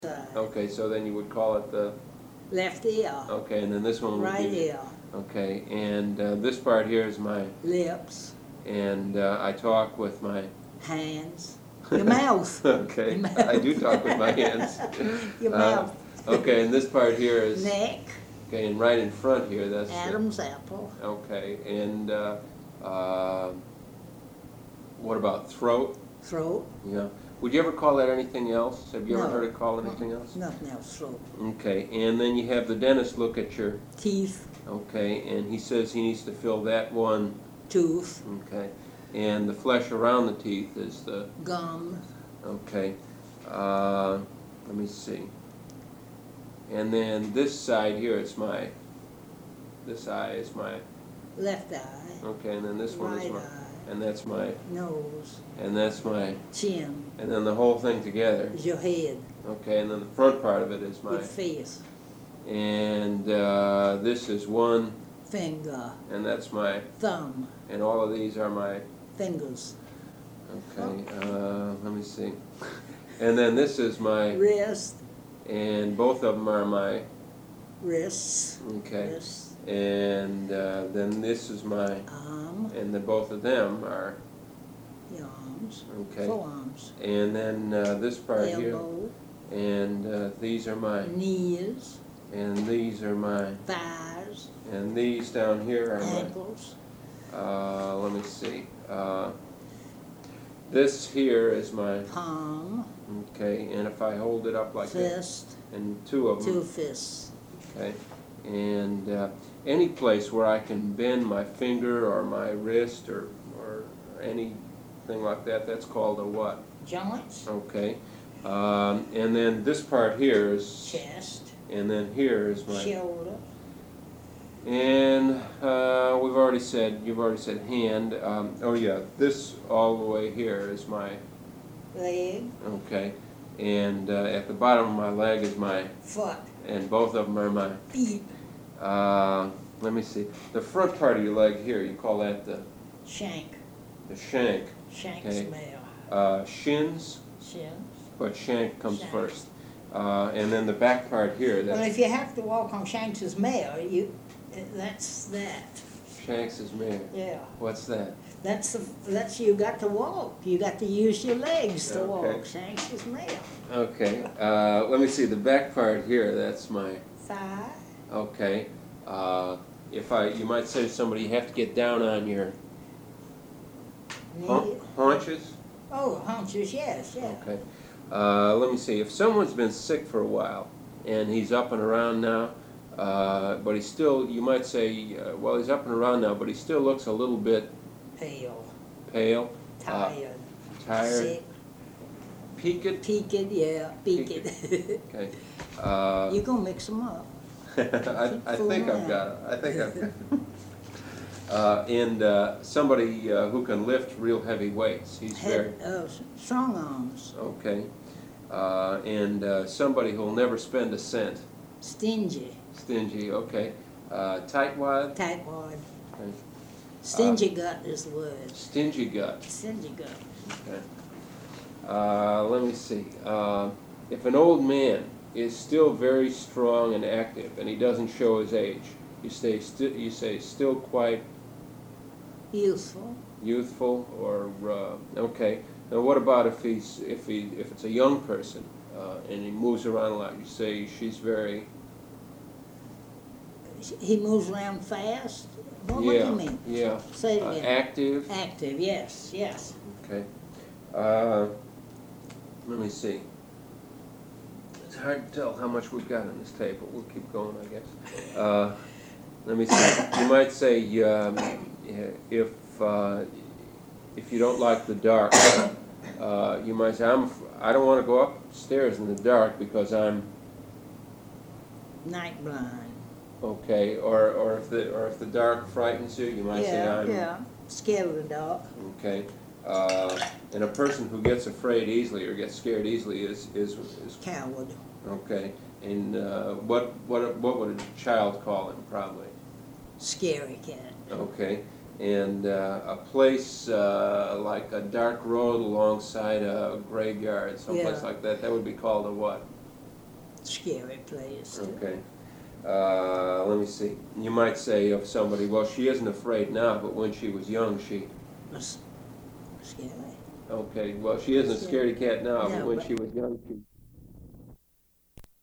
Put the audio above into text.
side. Okay, so then you would call it the... Left ear. Okay, and then this one would Right be... ear. Okay, and this part here is my... Lips. And I talk with my... Hands. Your mouth. Okay, Your mouth. I do talk with my hands. Your mouth. Okay, and this part here is... Neck. Okay, and right in front here, that's... Adam's apple. Okay, and what about throat? Throat. Yeah. Would you ever call that anything else? Have you ever No. heard it called anything else? Nothing else. Throat. Okay, and then you have the dentist look at your... Teeth. Okay, and he says he needs to fill that one. Tooth. Okay, and the flesh around the teeth is the... Gum. Okay, let me see. And then this side here is my... This eye is my... Left eye. Okay, and then this one is Right my... eye. And that's my... Nose. And that's my... Chin. And then the whole thing together. Is your head. Okay, and then the front part of it is my... Your face. And this is one, Finger. and that's my... Thumb. And all of these are my... Fingers. Okay, let me see. And then this is my... Wrist. And both of them are my... Wrists. Okay. Wrists. And then this is my... Arm. And then both of them are... Your arms. Okay. Forearms. And then this part here. Elbow. And these are my... Knees. And these are my... Thighs. And these down here are Ankles. my... let me see. This here is my... Palm. Okay, and if I hold it up like Fist. that, and two of them, Two fists. okay, and any place where I can bend my finger or my wrist or anything like that, that's called a what? Joints. Okay, and then this part here is, Chest. and then here is my, Shoulder. and you've already said hand. Oh yeah, this all the way here is my... Leg. Okay, and at the bottom of my leg is my... Foot. And both of them are my... Feet. Let me see. The front part of your leg here, you call that the Shank. shank. Shank Okay. smell. Shins, Shins. but shank comes Shank. first. And then the back part here, Well, that's if you have to walk on Shanks' mare, that's that. Shanks' mare. Yeah. What's that? That's you got to walk. You got to use your legs to Okay. walk. Shanks' mare. Okay. Let me see. The back part here, that's my... Thigh. Okay. You might say to somebody, you have to get down on your Knee. haunches. Oh, haunches, yes, yeah. Okay. Let me see. If someone's been sick for a while and he's up and around now, but he's still, you might say, well, he's up and around now, but he still looks a little bit Pale. pale, Tired. tired, Sick. peaked. Peaked, yeah. Peaked. Okay. You're going to mix them up. I think I've got it. I think I've got it. And somebody who can lift real heavy weights. He's very... Strong arms. Okay. And somebody who'll never spend a cent. Stingy. Stingy, okay. Tightwad? Tightwad. Okay. Stingy gut is the word. Stingy gut. Stingy gut. Okay. Let me see. If an old man is still very strong and active and he doesn't show his age, you say still quite Youthful. youthful, or okay. Now what about if it's a young person and he moves around a lot? You say she's very... He moves around fast? What do Yeah, you mean? yeah. Say it again. Active. Active, yes, yes. Okay. Let me see. It's hard to tell how much we've got on this table. We'll keep going, I guess. Let me see. You might say if you don't like the dark, you might say I don't want to go upstairs in the dark because I'm... Night blind. Okay. Or if the dark frightens you, you might say I'm... Yeah, scared of the dark. Okay. And a person who gets afraid easily or gets scared easily is Coward. okay. And what would a child call him? Probably. Scary cat. Okay. And a place like a dark road alongside a graveyard, someplace like that would be called a what? scary place. Too. Okay. Let me see. You might say of somebody, well, she isn't afraid now, but when she was young, she... Was scary. Okay, well, she isn't a scaredy cat now, No, but when but- she was young, she...